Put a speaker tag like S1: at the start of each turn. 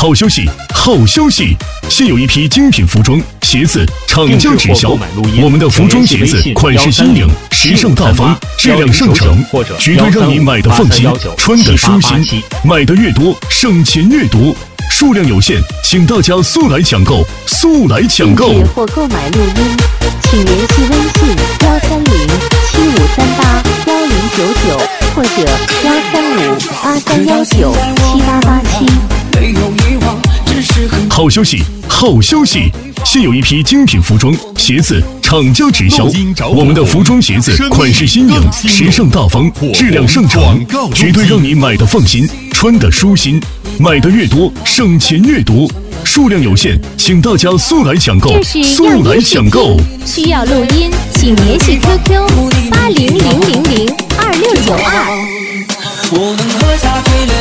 S1: 好消息，好消息！现有一批精品服装、鞋子厂家直销，我们的服装鞋子款式新颖、时尚大方、质量上乘，绝对让你买的放心、穿的舒心。买的越多，省钱越多。数量有限，请大家速来抢购，速来抢购！
S2: 订阅或购买录音，请联系微信13075381099或者13583197887。
S1: 好消息，好消息！现有一批精品服装、鞋子厂家直销，我们的服装鞋子款式新颖、时尚大方、质量上乘，绝对让你买的放心、穿的舒心。买的越多，省钱越多。数量有限，请大家速来抢购，速来抢购！
S2: 需要录音，请联系 QQ80000692。